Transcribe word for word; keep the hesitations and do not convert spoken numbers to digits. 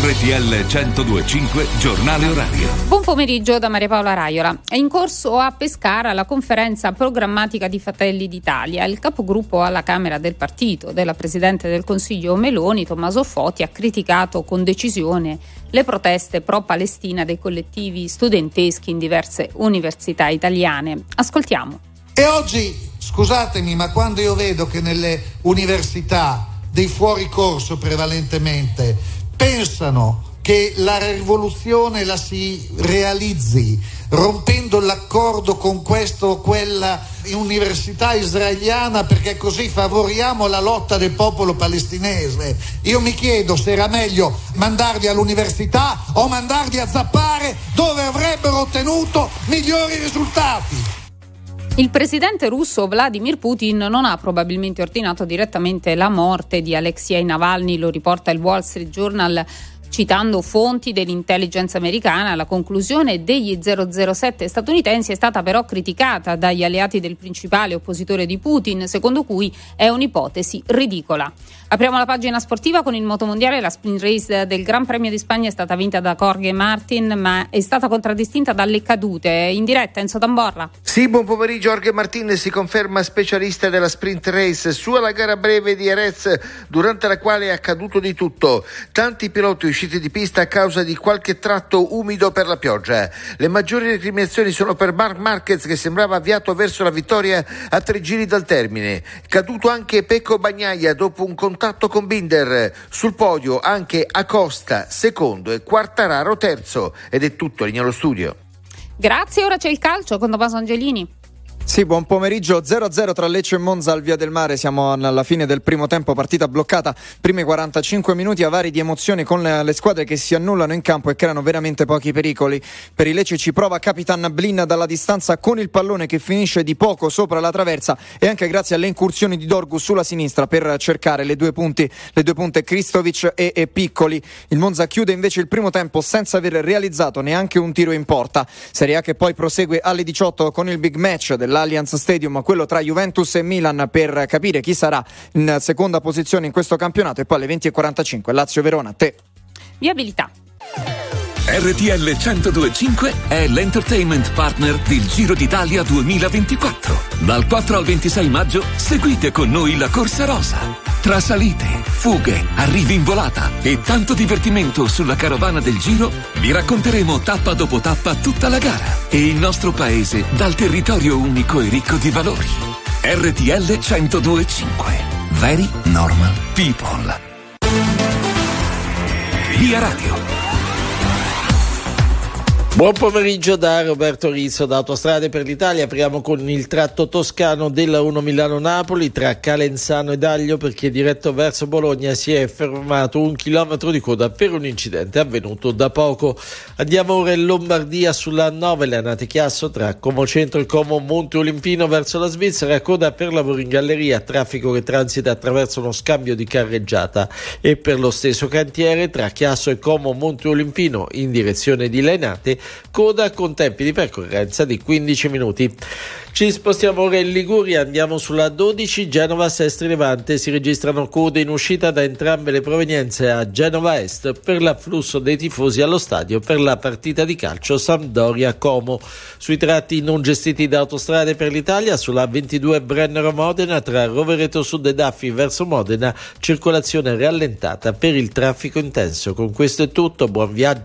R T L centodue e cinque giornale orario. Buon pomeriggio da Maria Paola Raiola. È in corso a Pescara la conferenza programmatica di Fratelli d'Italia. Il capogruppo alla Camera del partito della Presidente del Consiglio Meloni, Tommaso Foti, ha criticato con decisione le proteste pro-Palestina dei collettivi studenteschi in diverse università italiane. Ascoltiamo. E oggi, scusatemi, ma quando io vedo che nelle università dei fuori corso prevalentemente pensano che la rivoluzione la si realizzi rompendo l'accordo con questa o quella università israeliana perché così favoriamo la lotta del popolo palestinese, io mi chiedo se era meglio mandarli all'università o mandarli a zappare dove avrebbero ottenuto migliori risultati. Il presidente russo Vladimir Putin non ha probabilmente ordinato direttamente la morte di Alexei Navalny, lo riporta il Wall Street Journal citando fonti dell'intelligence americana. La conclusione degli zero zero sette statunitensi è stata però criticata dagli alleati del principale oppositore di Putin, secondo cui è un'ipotesi ridicola. Apriamo la pagina sportiva con il motomondiale. La sprint race del Gran Premio di Spagna è stata vinta da Jorge Martin, ma è stata contraddistinta dalle cadute. In diretta Enzo Tamborra. Sì, buon pomeriggio. Jorge Martin si conferma specialista della sprint race. Sua la gara breve di Jerez, durante la quale è accaduto di tutto. Tanti piloti usciti di pista a causa di qualche tratto umido per la pioggia. Le maggiori recriminazioni sono per Marc Marquez, che sembrava avviato verso la vittoria a tre giri dal termine. Caduto anche Pecco Bagnaia dopo un contatto con Binder. Sul podio anche Acosta secondo e Quartararo terzo. Ed è tutto, linea allo studio. Grazie, ora c'è il calcio con Tommaso Angelini. Sì, buon pomeriggio. zero a zero tra Lecce e Monza al Via del Mare. Siamo alla fine del primo tempo, partita bloccata. Primi quarantacinque minuti avari di emozione con le squadre che si annullano in campo e creano veramente pochi pericoli. Per i Lecce ci prova Capitan Blin dalla distanza con il pallone che finisce di poco sopra la traversa, e anche grazie alle incursioni di Dorgu sulla sinistra per cercare le due punti, le due punte Kristovic e, e Piccoli. Il Monza chiude invece il primo tempo senza aver realizzato neanche un tiro in porta. Serie A che poi prosegue alle diciotto con il big match del l'Allianz Stadium, quello tra Juventus e Milan, per capire chi sarà in seconda posizione in questo campionato. E poi alle venti e quarantacinque Lazio-Verona. Te Viabilità. R T L centodue e cinque è l'entertainment partner del Giro d'Italia duemilaventiquattro. Dal quattro al ventisei maggio seguite con noi la Corsa Rosa. Tra salite, fughe, arrivi in volata e tanto divertimento sulla carovana del Giro, vi racconteremo tappa dopo tappa tutta la gara e il nostro paese dal territorio unico e ricco di valori. R T L centodue e cinque. Very normal people. Via Radio. Buon pomeriggio da Roberto Rizzo da Autostrade per l'Italia. Apriamo con il tratto toscano della uno Milano-Napoli tra Calenzano ed Aglio, perché diretto verso Bologna si è fermato un chilometro di coda per un incidente avvenuto da poco. Andiamo ora in Lombardia sulla nove Leonate Chiasso tra Como Centro e Como Monte Olimpino verso la Svizzera, coda per lavori in galleria, traffico che transita attraverso uno scambio di carreggiata, e per lo stesso cantiere tra Chiasso e Como Monte Olimpino in direzione di Lainate, coda con tempi di percorrenza di quindici minuti. Ci spostiamo ora in Liguria, andiamo sulla dodici Genova-Sestri Levante, si registrano code in uscita da entrambe le provenienze a Genova Est per l'afflusso dei tifosi allo stadio per la partita di calcio Sampdoria-Como. Sui tratti non gestiti da Autostrade per l'Italia, sulla ventidue Brennero-Modena tra Rovereto Sud e Daffi verso Modena, circolazione rallentata per il traffico intenso. Con questo è tutto, buon viaggio.